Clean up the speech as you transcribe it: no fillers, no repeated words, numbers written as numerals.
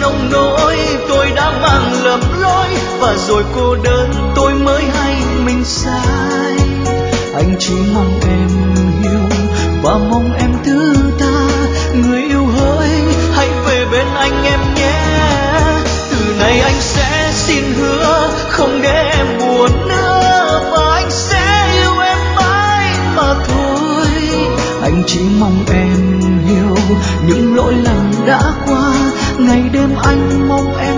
nông nỗi tôi đã mang lầm lỗi, và rồi cô đơn tôi mới hay mình sai. Anh chỉ mong em hiểu và mong em thứ tha. Người yêu hỡi hãy về bên anh em nhé. Từ nay anh sẽ xin hứa không để em buồn nữa, và anh sẽ yêu em mãi mà thôi. Anh chỉ mong em hiểu những lỗi lầm đã qua, ngày đêm anh mong em